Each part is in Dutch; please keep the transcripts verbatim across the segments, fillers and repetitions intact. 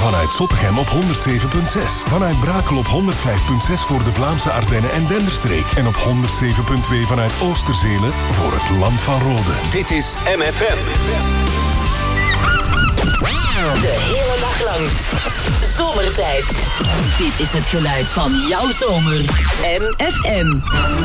Vanuit Zottegem op honderd zeven komma zes. Vanuit Brakel op honderd vijf komma zes voor de Vlaamse Ardennen en Denderstreek. En op honderd zeven komma twee vanuit Oosterzelen voor het Land van Rode. Dit is M F M. De hele dag lang. Zomertijd. Dit is het geluid van jouw zomer. M F M.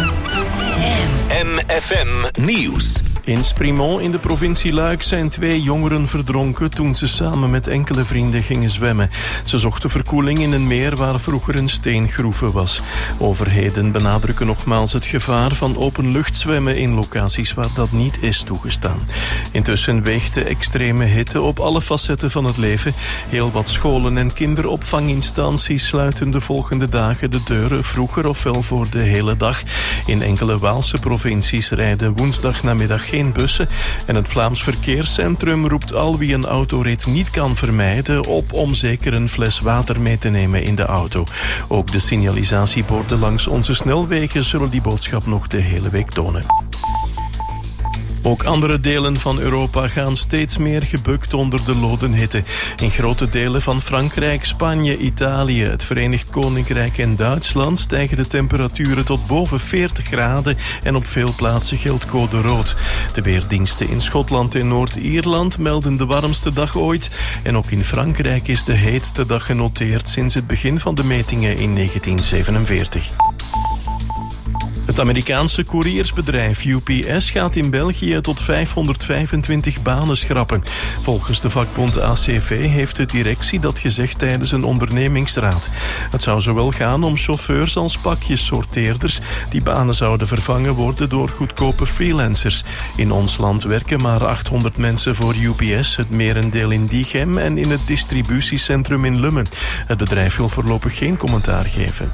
M F M Nieuws. In Sprimont in de provincie Luik zijn twee jongeren verdronken toen ze samen met enkele vrienden gingen zwemmen. Ze zochten verkoeling in een meer waar vroeger een steengroeve was. Overheden benadrukken nogmaals het gevaar van openluchtzwemmen in locaties waar dat niet is toegestaan. Intussen weegt de extreme hitte op alle facetten van het leven. Heel wat scholen en kinderopvanginstanties sluiten de volgende dagen de deuren, vroeger ofwel voor de hele dag. In enkele Waalse provincies rijden woensdagnamiddag geen geen bussen en het Vlaams Verkeerscentrum roept al wie een autorit niet kan vermijden op om zeker een fles water mee te nemen in de auto. Ook de signalisatieborden langs onze snelwegen zullen die boodschap nog de hele week tonen. Ook andere delen van Europa gaan steeds meer gebukt onder de lodenhitte. In grote delen van Frankrijk, Spanje, Italië, het Verenigd Koninkrijk en Duitsland stijgen de temperaturen tot boven veertig graden en op veel plaatsen geldt code rood. De weerdiensten in Schotland en Noord-Ierland melden de warmste dag ooit. En ook in Frankrijk is de heetste dag genoteerd sinds het begin van de metingen in negentien zevenenveertig. Het Amerikaanse koeriersbedrijf U P S gaat in België tot vijfhonderdvijfentwintig banen schrappen. Volgens de vakbond A C V heeft de directie dat gezegd tijdens een ondernemingsraad. Het zou zowel gaan om chauffeurs als pakjessorteerders. Die banen zouden vervangen worden door goedkope freelancers. In ons land werken maar achthonderd mensen voor U P S, het merendeel in Diegem en in het distributiecentrum in Lummen. Het bedrijf wil voorlopig geen commentaar geven.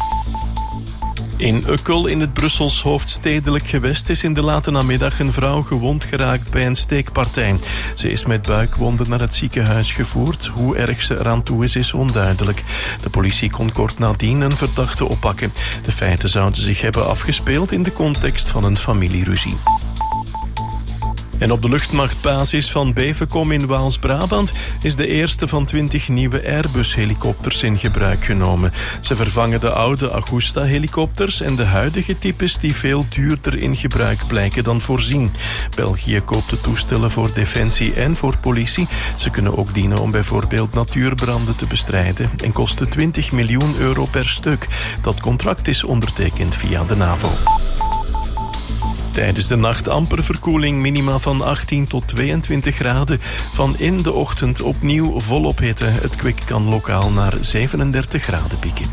In Ukkel in het Brussels hoofdstedelijk gewest is in de late namiddag een vrouw gewond geraakt bij een steekpartij. Ze is met buikwonden naar het ziekenhuis gevoerd. Hoe erg ze eraan toe is, is onduidelijk. De politie kon kort nadien een verdachte oppakken. De feiten zouden zich hebben afgespeeld in de context van een familieruzie. En op de luchtmachtbasis van Bevekom in Waals-Brabant is de eerste van twintig nieuwe Airbus-helikopters in gebruik genomen. Ze vervangen de oude Agusta-helikopters en de huidige types die veel duurder in gebruik blijken dan voorzien. België koopt de toestellen voor defensie en voor politie. Ze kunnen ook dienen om bijvoorbeeld natuurbranden te bestrijden en kosten twintig miljoen euro per stuk. Dat contract is ondertekend via de NAVO. Tijdens de nacht amper verkoeling, minima van achttien tot tweeëntwintig graden. Van in de ochtend opnieuw volop hitte. Het kwik kan lokaal naar zevenendertig graden pieken.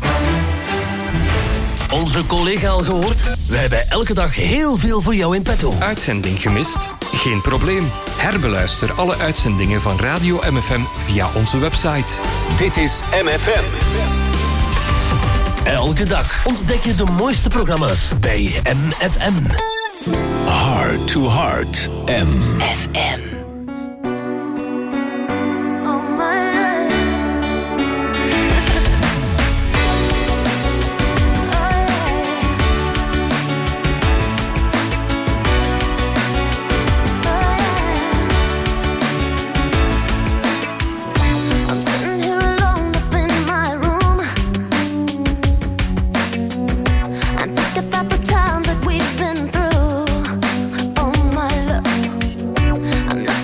Onze collega al gehoord? We hebben elke dag heel veel voor jou in petto. Uitzending gemist? Geen probleem. Herbeluister alle uitzendingen van Radio M F M via onze website. Dit is M F M. Elke dag ontdek je de mooiste programma's bij M F M. Heart to Heart, M F M. I'm not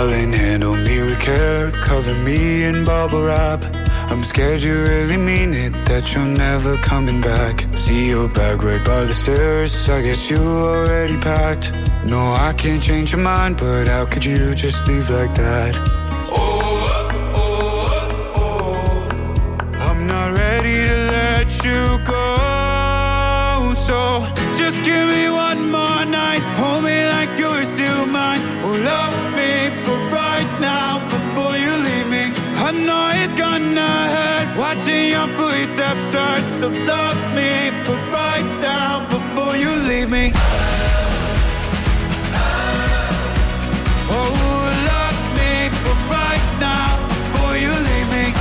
Darling, handle me with care, cover me in bubble wrap. I'm scared you really mean it, that you're never coming back. See your bag right by the stairs, I guess you already packed. No, I can't change your mind, but how could you just leave like that? Oh, oh, oh, oh. I'm not ready to let you go, so just give me one more night, hold me like you're still mine. Oh, love me for right now before you leave me. I know it's gonna hurt watching your footsteps start, so love me for right now before you leave me. Oh, love me for right now before you leave me.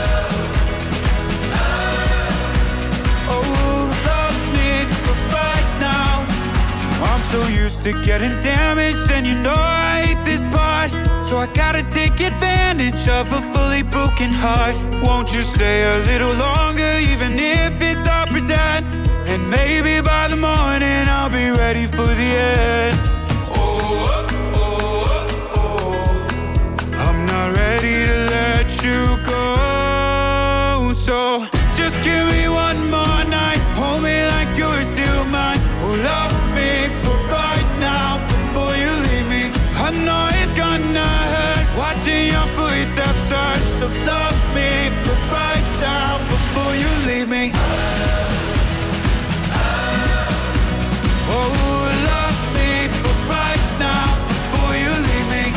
Oh, love me for right now. I'm so used to getting damaged, and you know I hate this part. So I gotta take advantage of a fully broken heart. Won't you stay a little longer, even if it's all pretend? And maybe by the morning I'll be ready for the end. Oh, oh, oh, oh. I'm not ready to let you go, so just give me one more night, hold me like you're still mine. Oh, love me for right now before you leave me. I know it's gonna hurt watching your footsteps start, so love me for right now before you leave me. Oh, love me for right now before you leave me.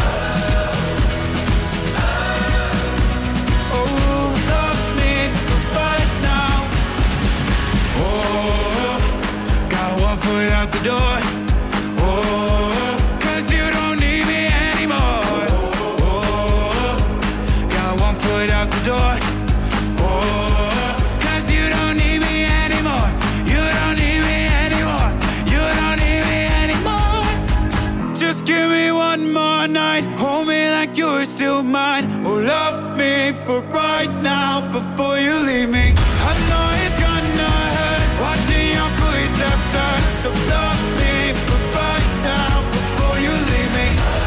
Oh, love me for right now. Oh, got one foot out the door. Oh, 'cause you don't need me anymore. Oh, got one foot out the door. Oh, 'cause you don't need me anymore. You don't need me anymore. You don't need me anymore. Just give me one more night, hold me like you're still mine. Oh, love me for right now before you leave me. I know it's gonna hurt watching your footsteps start, so love me for right now before you leave me.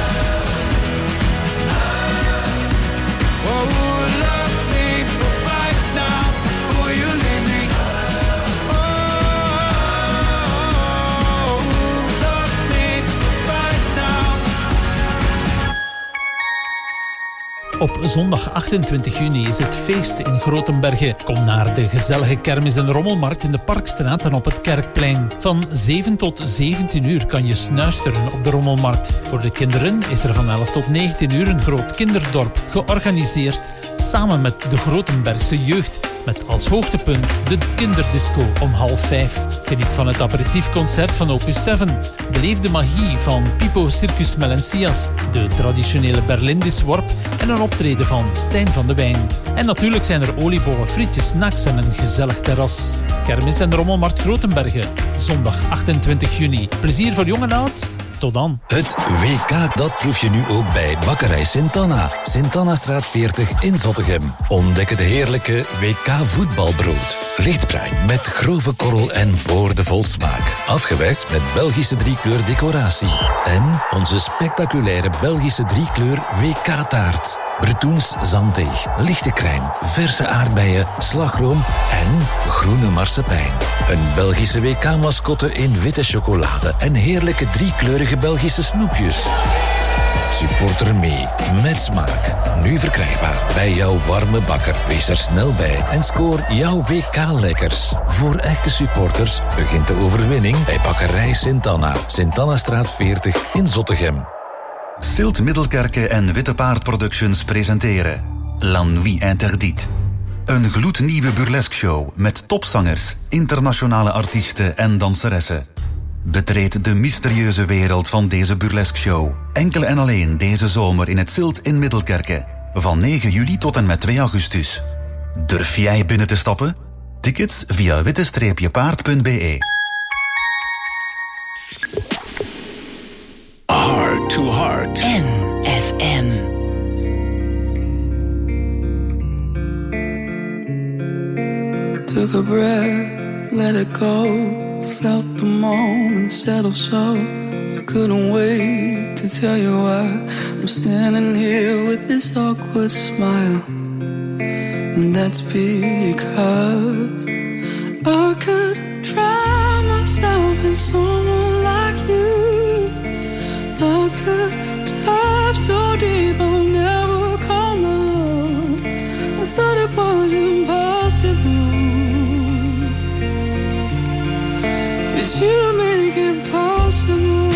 Oh, love me for right now before you leave me. Oh, love me for right now. Op zondag achtentwintig juni is het feest in Grotenbergen. Kom naar de gezellige kermis- en rommelmarkt in de Parkstraat en op het Kerkplein. Van zeven tot zeventien uur kan je snuisteren op de rommelmarkt. Voor de kinderen is er van elf tot negentien uur een groot kinderdorp georganiseerd samen met de Grotenbergse jeugd. Met als hoogtepunt de kinderdisco om half vijf. Geniet van het aperitiefconcert van Opus zeven. Beleef de magie van Pipo Circus Melencias, de traditionele Berlindisworp en een optreden van Stijn van de Wijn. En natuurlijk zijn er oliebollen, frietjes, snacks en een gezellig terras. Kermis en Rommelmarkt Grotenbergen, zondag achtentwintig juni. Plezier voor jong en oud. Tot dan. Het W K, dat proef je nu ook bij Bakkerij Sint-Anna. Sint-Annastraat veertig in Zottegem. Ontdek het heerlijke W K voetbalbrood. Lichtbruin met grove korrel en boordevol smaak. Afgewerkt met Belgische driekleur decoratie. En onze spectaculaire Belgische driekleur W K-taart. Bretoens zanddeeg, lichte crème, verse aardbeien, slagroom en groene marsepein. Een Belgische W K-mascotte in witte chocolade en heerlijke driekleurige Belgische snoepjes. Supporter mee, met smaak. Nu verkrijgbaar bij jouw warme bakker. Wees er snel bij en scoor jouw W K-lekkers. Voor echte supporters begint de overwinning bij Bakkerij Sint-Anna. Sint-Annastraat veertig in Zottegem. Silt Middelkerke en Witte Paard Productions presenteren La Nuit Interdite. Een gloednieuwe burlesque-show met topzangers, internationale artiesten en danseressen. Betreed de mysterieuze wereld van deze burlesque-show. Enkel en alleen deze zomer in het Silt in Middelkerke. Van negen juli tot en met twee augustus. Durf jij binnen te stappen? Tickets via witte paard punt b e. Heart to Heart. N F M. Took a breath, let it go. Felt the moment settle so. I couldn't wait to tell you why I'm standing here with this awkward smile. And that's because I could drown myself in someone like you. I could dive so deep I'll never come out. I thought it was impossible, but you make it possible.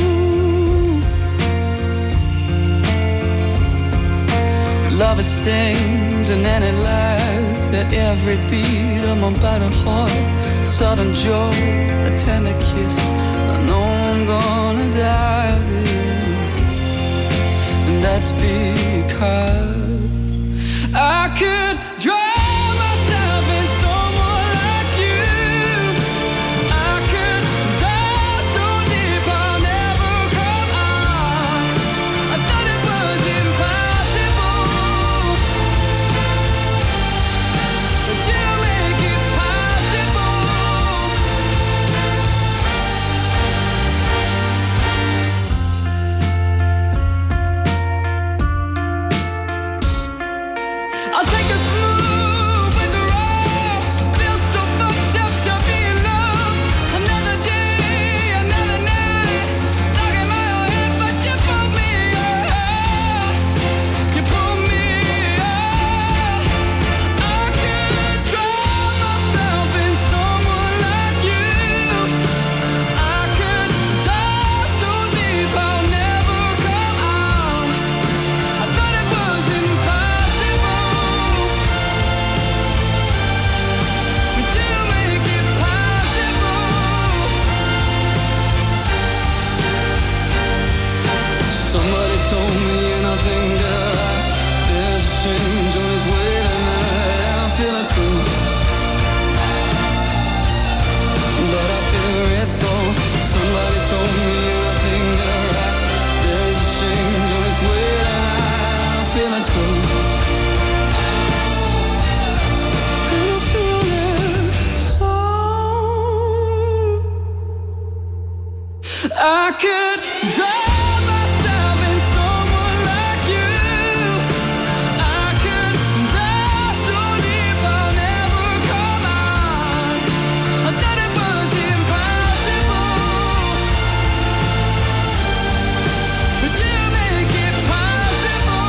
Love it stings and then it laughs at every beat of my battered heart. Sudden joy, a tender kiss, I know I'm gonna die of this. And that's because I could drown myself in someone like you. I could dive so deep I'll never come out. I thought it was impossible, but you make it possible. I'll take a smooth with the rough. Feels so fucked up to be in love. Another day, another night, stuck in my own head, but you pulled me up. You pulled me up. I could drown myself in someone like you. I could dive so deep I'll never come out. I thought it was impossible, but you make it possible. Somebody told me and I think that there's a change on his way tonight. I feel it too, but I feel it though. Somebody told me and I think that there's a change on his way tonight. I feel it too. I feel it so. I could drown myself in someone like you. I could dive so deep I'll never come out. I thought it was impossible, but you make it possible.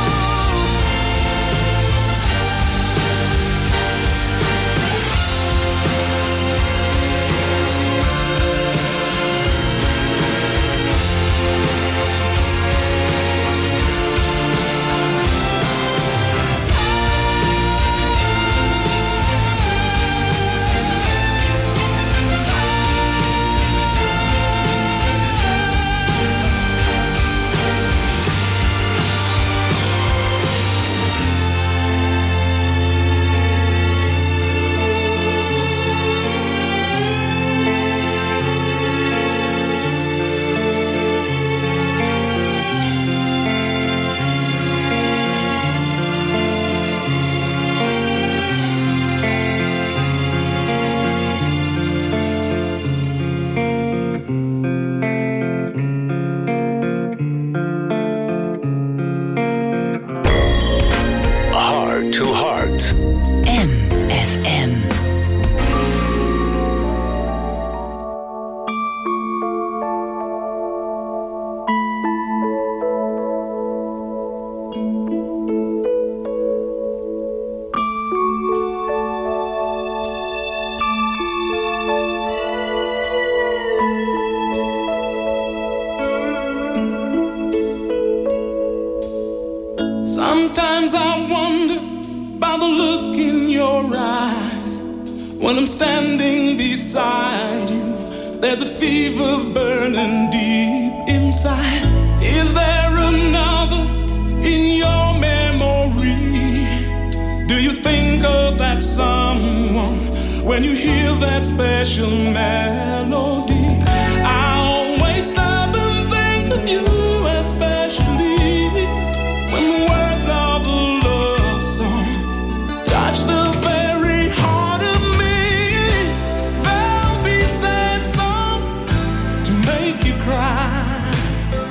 Heart to Heart. M F M. Sometimes I wonder by the look in your eyes. When I'm standing beside you, there's a fever burning deep inside. Is there another in your memory? Do you think of that someone when you hear that special melody? I always stop and think of you, especially when the words of a love song touch the very heart of me. There'll be sad songs to make you cry.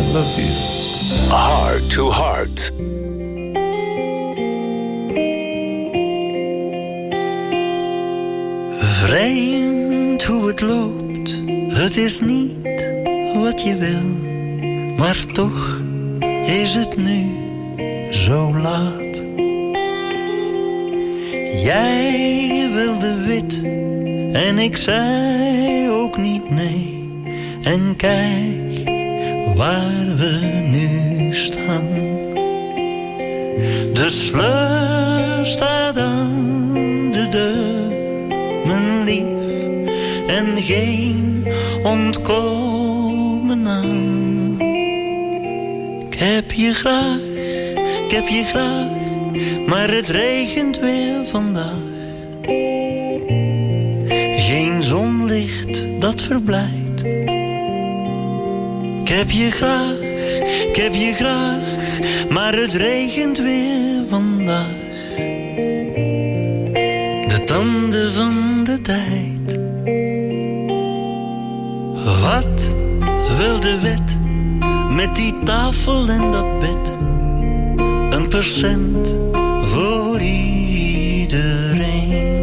love you. Heart to Heart. Vreemd hoe het loopt, het is niet wat je wil, maar toch is het nu zo laat. Jij wilde wit en ik zei ook niet nee. En kijk waar we nu staan. De sleur staat aan de deur, mijn lief, en geen ontkomen aan. Ik heb je graag, ik heb je graag, maar het regent weer vandaag. Geen zonlicht dat verblijdt. Ik heb je graag, ik heb je graag, maar het regent weer vandaag. De tanden van de tijd. Wat wil de wet met die tafel en dat bed? Een percent voor iedereen.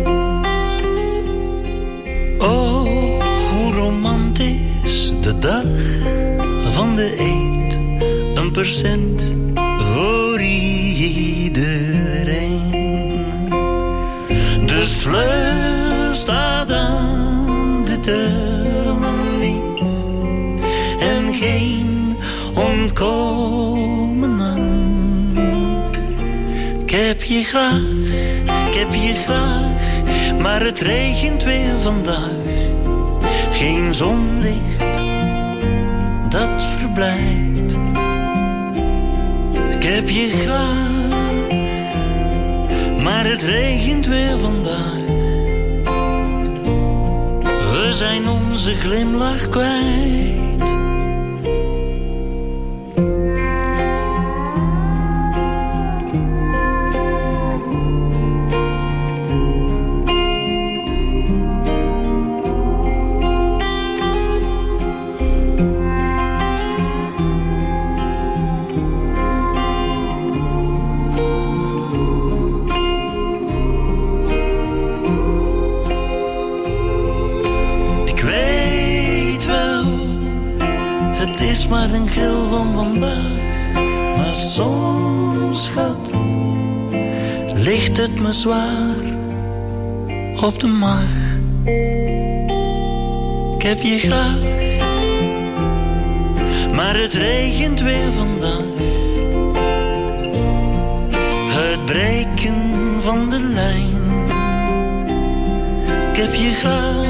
Oh, hoe romantisch de dag van de eet. Een percent voor iedereen. De sleur staat aan de deur, mijn lief, en geen ontkomen aan. Ik heb je graag, ik heb je graag, maar het regent weer vandaag. Geen zonlicht dat verblijdt. Ik heb je graag, maar het regent weer vandaag. We zijn onze glimlach kwijt. Maar een gril van vandaag. Maar soms, schat, ligt het me zwaar op de maag. Ik heb je graag, maar het regent weer vandaag. Het breken van de lijn. Ik heb je graag,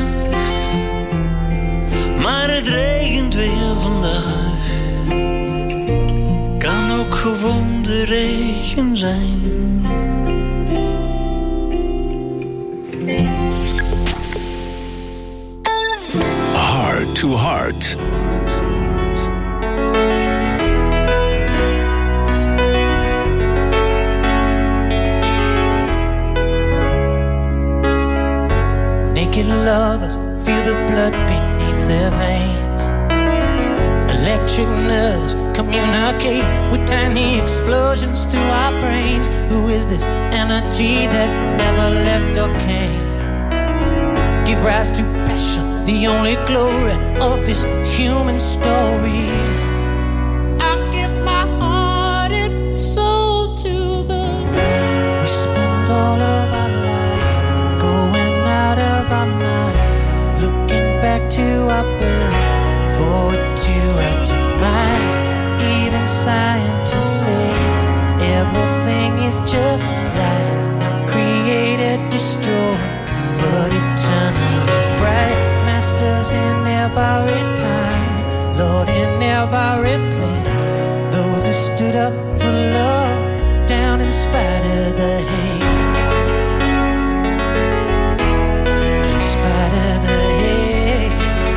maar het regent weer vandaag. Kan ook gewoon de regen zijn. Heart to Heart. Naked lovers feel the blood beneath their veins. Electric nerves communicate with tiny explosions through our brains. Who is this energy that never left or came? Give rise to passion, the only glory of this human story. I give my heart and soul to the Lord. We spend all of our lives going out of our minds, looking back to our birth, forward to our demise. Even scientists say everything is just light, not created, destroyed, but eternally bright. Masters in every time, Lord in every place. Those who stood up for love, down in spite of the hate. In spite of the hate.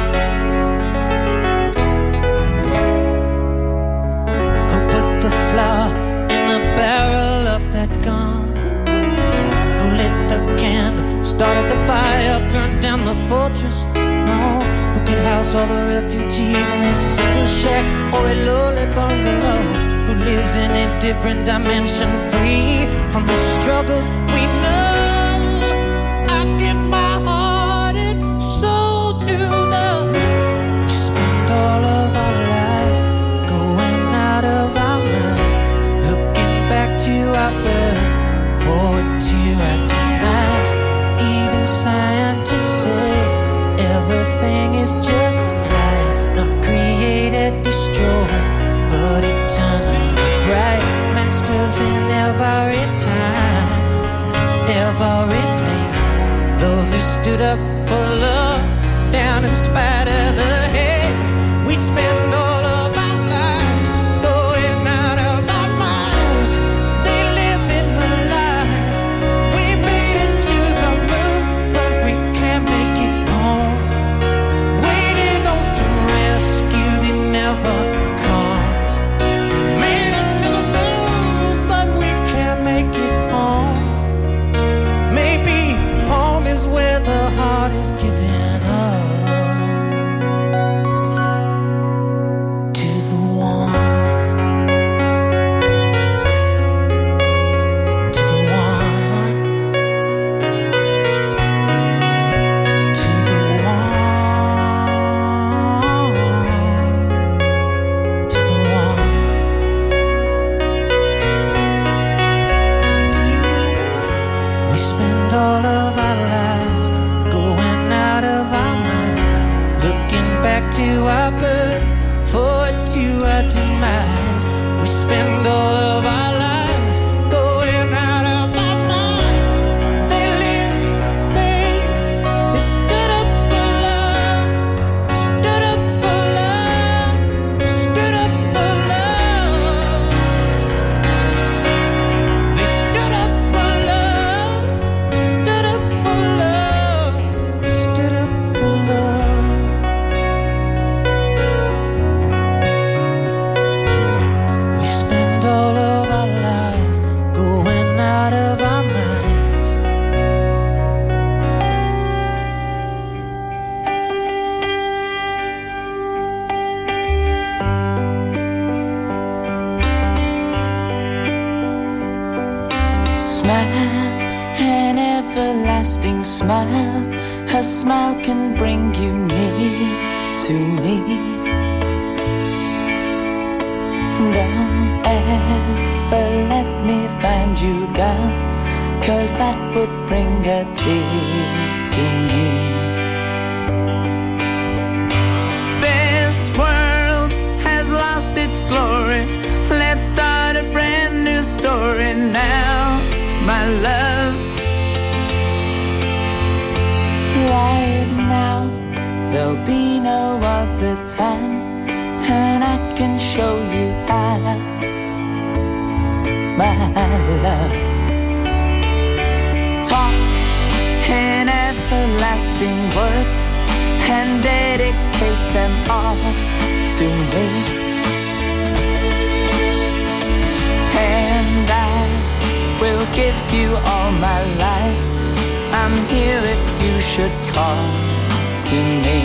Who put the flour in the barrel of that gun? Who lit the candle, started the fire, burned down the fortress throne? Who could house all the refugees in this single shack or a lowly bungalow, who lives in a different dimension, free from the struggles we know. I give my heart and soul to the. We spend all of our lives going out of our mind, looking back to our birth, forward to our demise. Even scientists say everything is just light, not created, destroyed, but eternally bright. Masters in every time, every place. Those who stood up for love, down in spite of the hate. We spend all of our lives going out of our minds. They live in the light. We made it to the moon, but we can't make it home. Waiting on some rescue, they never comes. Made it to the moon, but we can't make it home. Maybe home is where the heart is given up. To the one, to the one, to the one, to the one. We spend all of our lives going out of our minds, looking back to our birth, forward to our demise. We spend all of our lives going out of our minds. They live, they, they stood up for love, stood up for love, stood up for love. They stood up for love, stood up for love, stood up for love. We spend all of our lives going out of our minds. Smile, an everlasting smile. Her smile can bring you near to me. Don't ever let me find you gone, 'cause that would bring a tear to me. This world has lost its glory. Let's start a brand new story now, my love. Right now, there'll be no other time, and I can show you how, my love. Talk in everlasting words and dedicate them all to me. And I will give you all my life. I'm here if you should call to me.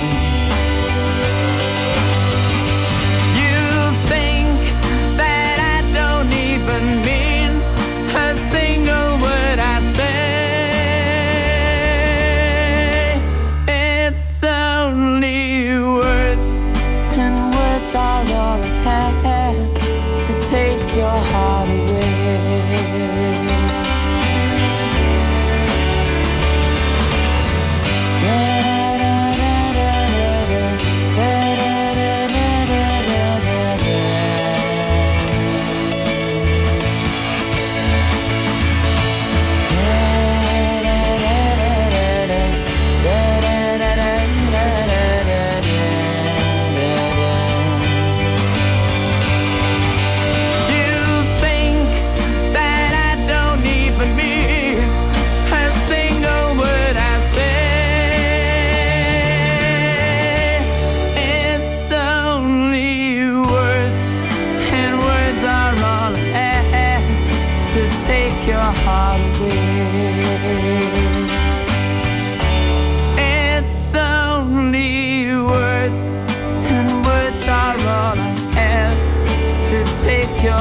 You think that I don't even mean a single word I say. It's only words, and words are all I have to take your heart away.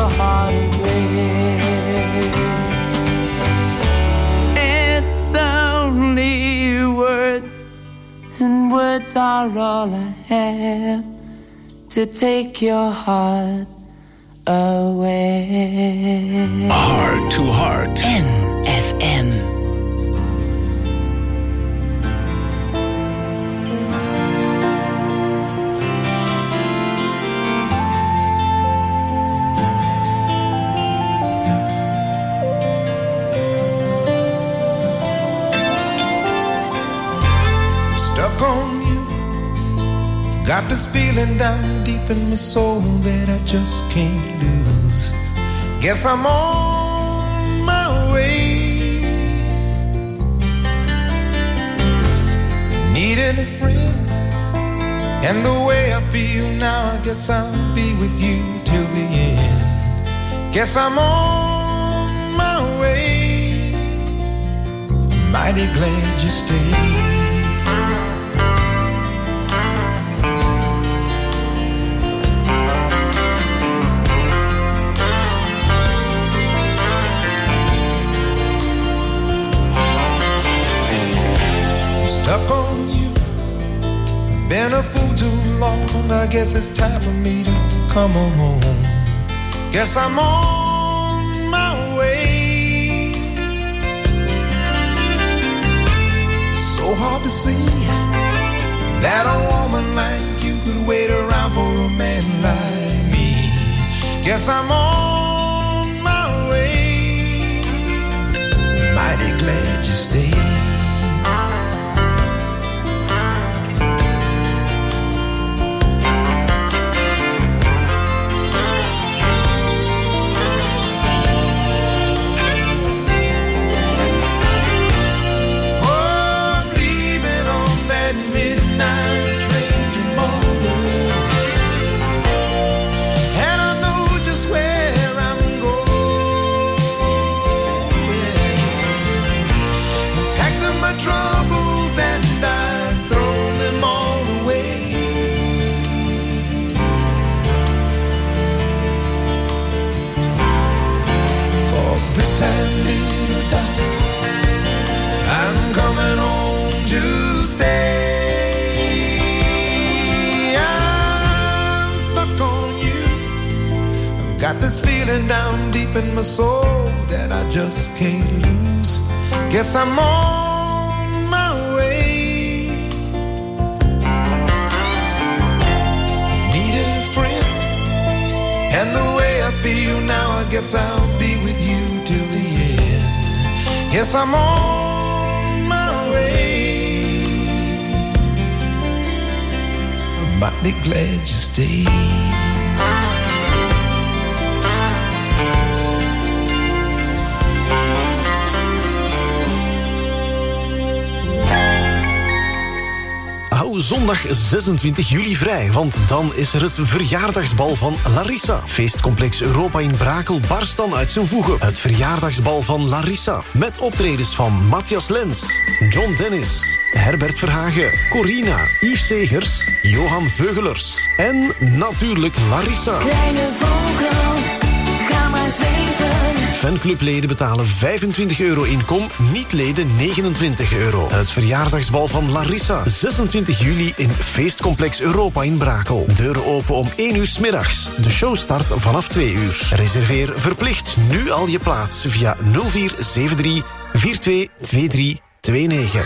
your heart away. It's only words, and words are all I have to take your heart away. Heart to Heart. M F M. Got this feeling down deep in my soul that I just can't lose. Guess I'm on my way. Needing a friend, and the way I feel now, I guess I'll be with you till the end. Guess I'm on my way. Mighty glad you stayed. Stuck on you, been a fool too long. I guess it's time for me to come on home. Guess I'm on my way. So hard to see that a woman like you could wait around for a man like me. Guess I'm on my way. Mighty glad you stayed. Got this feeling down deep in my soul that I just can't lose. Guess I'm on my way. Needed a friend, and the way I feel now, I guess I'll be with you till the end. Guess I'm on my way. I'm mighty glad you stayed. Zondag zesentwintig juli vrij, want dan is er het verjaardagsbal van Larissa. Feestcomplex Europa in Brakel barst dan uit zijn voegen. Het verjaardagsbal van Larissa, met optredens van Matthias Lens, John Dennis, Herbert Verhagen, Corina, Yves Segers, Johan Veugelers en natuurlijk Larissa. Kleine vogel, ga maar zweven. Fanclubleden betalen vijfentwintig euro inkom, niet-leden negenentwintig euro. Het verjaardagsbal van Larissa, zesentwintig juli in Feestcomplex Europa in Brakel. Deuren open om één uur 's middags. De show start vanaf twee uur. Reserveer verplicht nu al je plaats via nul vier zeven drie vier twee twee drie twee negen.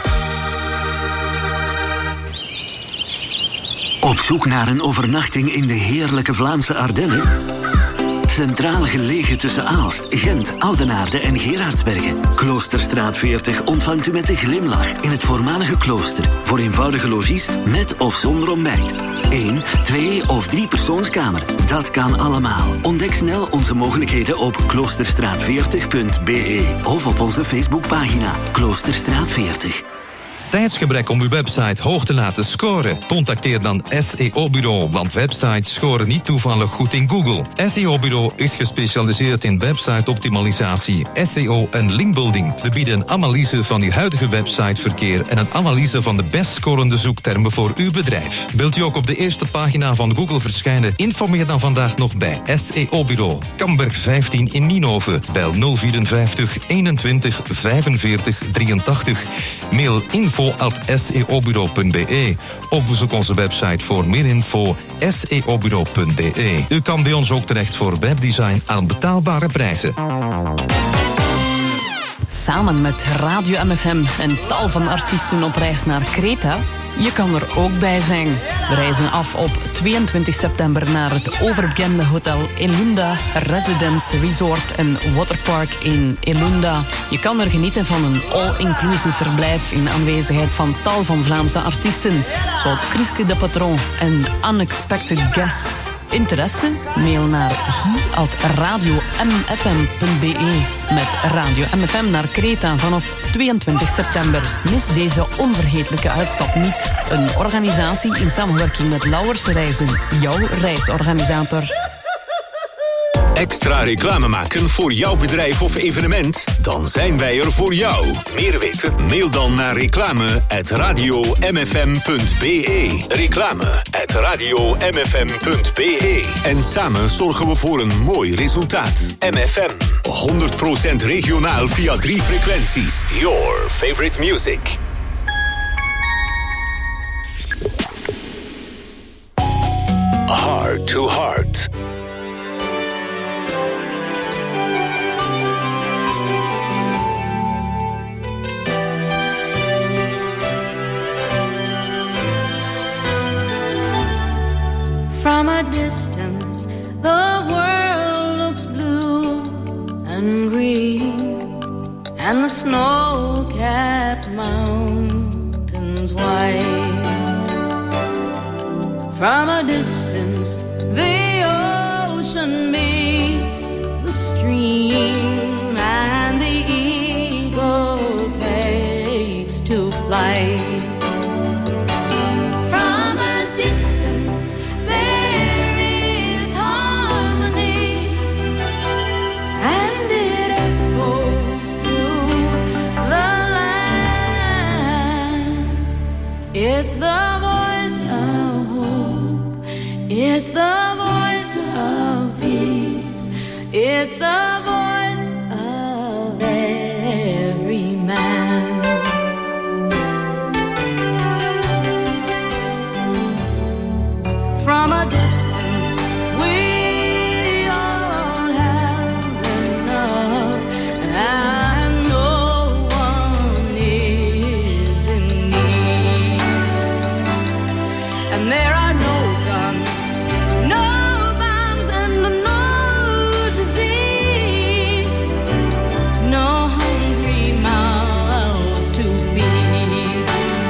Op zoek naar een overnachting in de heerlijke Vlaamse Ardennen? Centraal gelegen tussen Aalst, Gent, Oudenaarde en Gerardsbergen. Kloosterstraat veertig ontvangt u met een glimlach in het voormalige klooster. Voor eenvoudige logies met of zonder ontbijt. Eén, twee of drie persoonskamer. Dat kan allemaal. Ontdek snel onze mogelijkheden op kloosterstraat veertig punt b e of op onze Facebookpagina Kloosterstraat veertig. tijdsgebrek om uw website hoog te laten scoren? Contacteer dan S E O-bureau, want websites scoren niet toevallig goed in Google. S E O-bureau is gespecialiseerd in website-optimalisatie, S E O en linkbuilding. We bieden een analyse van uw huidige websiteverkeer en een analyse van de best scorende zoektermen voor uw bedrijf. Wilt u ook op de eerste pagina van Google verschijnen? Informeer dan vandaag nog bij S E O-bureau. Kamberg vijftien in Nienhoven. Bel nul vierenvijftig eenentwintig vijfenveertig drieëntachtig. Mail info at s e o bureau punt b e. Of bezoek onze website voor meer info s e o bureau punt b e. U kan bij ons ook terecht voor webdesign aan betaalbare prijzen. Samen met Radio M F M en tal van artiesten op reis naar Kreta. Je kan er ook bij zijn. We reizen af op tweeëntwintig september naar het overbekende hotel Elunda Residence Resort en Waterpark in Elunda. Je kan er genieten van een all-inclusive verblijf in aanwezigheid van tal van Vlaamse artiesten, zoals Chriske de Patron en Unexpected Guests. Interesse? Mail naar guy at radio m f m punt b e. Met Radio M F M naar Kreta vanaf tweeëntwintig september. Mis deze onvergetelijke uitstap niet. Een organisatie in samenwerking met Lauwers Reizen, jouw reisorganisator. Extra reclame maken voor jouw bedrijf of evenement? Dan zijn wij er voor jou. Meer weten? Mail dan naar reclame at radio m f m punt b e. Reclame at radio m f m punt b e. En samen zorgen we voor een mooi resultaat. M F M, honderd procent regionaal via drie frequenties. Your favorite music. Heart to Heart. From a distance, the world looks blue and green, and the snow-capped mountains white. From a distance, the ocean meets the stream, and the eagle takes to flight. It's the voice of hope. It's the voice of peace. It's the voice of every man. From a distance, we all have enough. And no one is in need. And there are no guns, no bombs, and no disease, no hungry mouths to feed.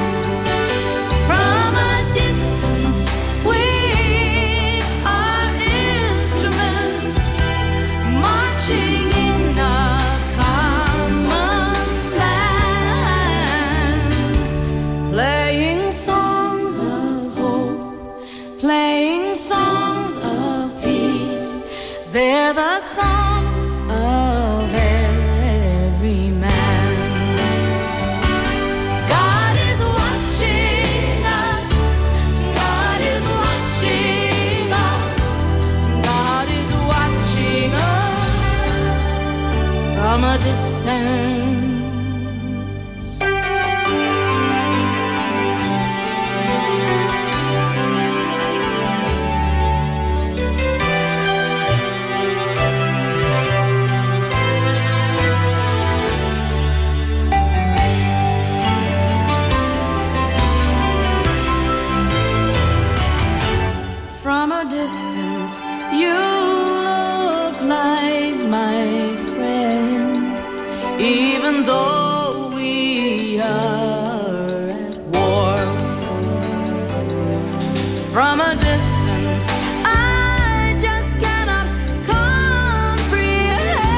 From a distance, we are instruments marching in a common land, playing songs of playing songs of peace. They're the songs of every man. God is watching us. God is watching us. God is watching us from a distance. From a distance, you look like my friend, even though we are at war. From a distance, I just cannot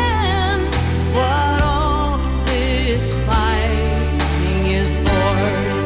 comprehend what all this fighting is for.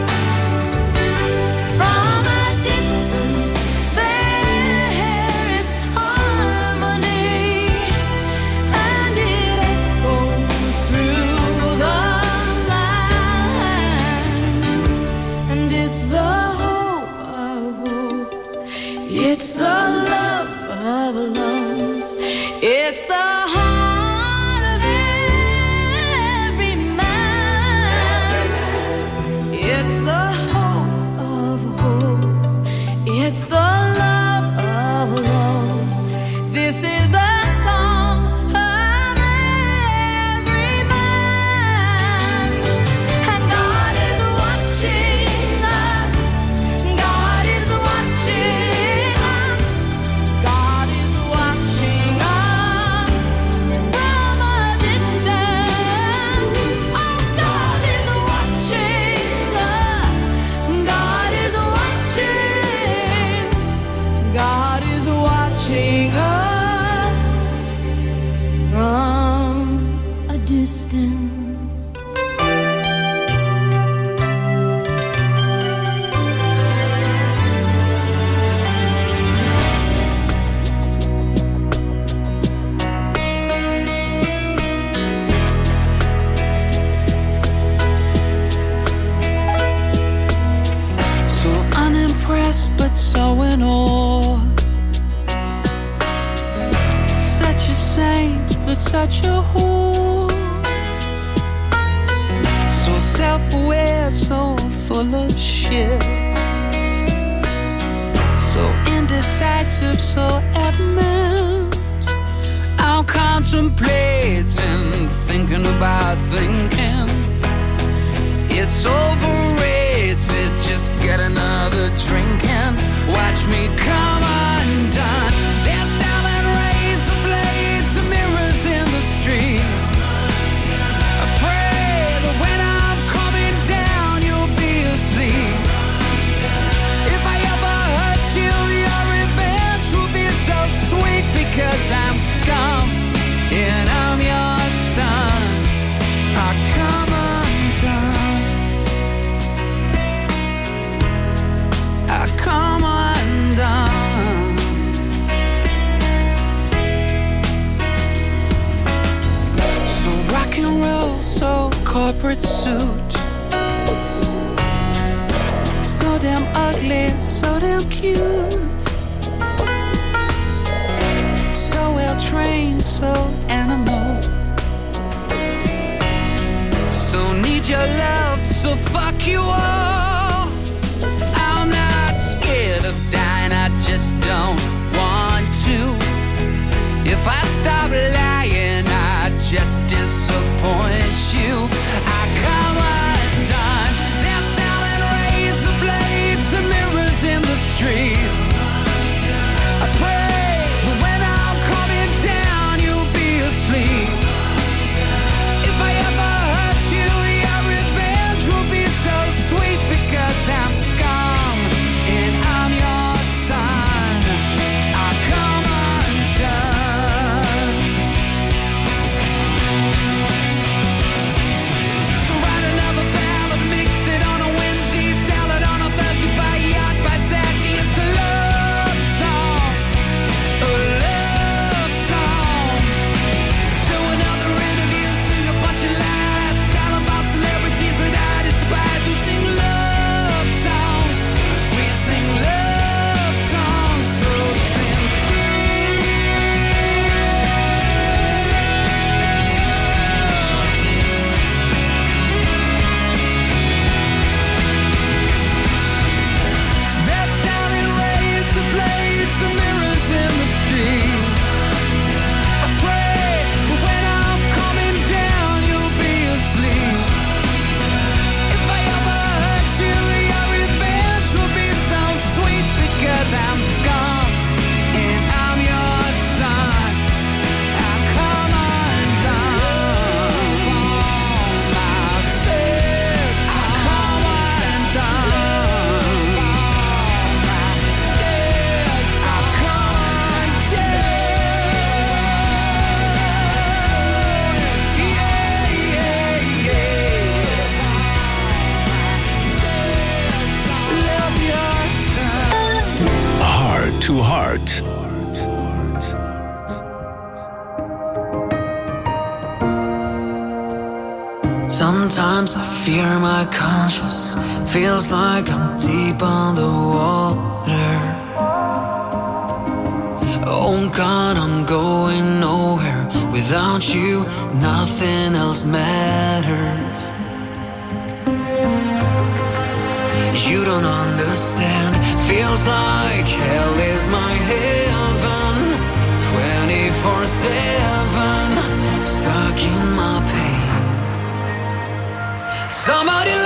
This is the song of every man, and God is watching us. God is watching us. God is watching us from a distance. Oh, God is watching us. God is watching. God is watching us from a distance. So unimpressed but so in awe. Such a saint but such a whore. So self-aware, so full of shit. So indecisive, so adamant. I'm contemplating, thinking about thinking. It's overrated, just get another drink and watch me come undone. They're selling razor blades and mirrors in the street. I pray that when I'm coming down, you'll be asleep. If I ever hurt you, your revenge will be so sweet, because I'm scum and I'm your son. I come undone. I come undone. So rock and roll, so corporate suit. So damn ugly, so damn cute. So well trained, so animal. So need your love, so fuck you all. I'm not scared of dying, I just don't want to. If I stop lying, I just disappoint you. I come undone. They're selling razor blades and mirrors in the street. I pray that when I'm coming down, you'll be asleep. If I ever hurt you, your revenge will be so sweet, because I'm scum and I'm your son. I come undone. So write another ballad, mix it on a Wednesday, sell it on a Thursday, buy a yacht by Saturday. It's a love song, a love song. Do another interview, sing a bunch of lies, tell about celebrities that I despise. We sing love songs, we sing love songs so sincere. They're selling razor blades and mirrors in the street. I pray that when I'm coming down, you'll be asleep. If I ever hurt you, your revenge will be so sweet, because I'm scum and I'm your son. I come undone. My sins, I come undone. My sins, I come undone. Yeah, yeah, yeah. Love your son. Heart to Heart. Sometimes I fear my conscience. Feels like I'm deep on the water. Oh God, I'm going nowhere. Without you, nothing else matters. You don't understand. Feels like hell is my heaven. When twenty-seven, stuck in my pain. Somebody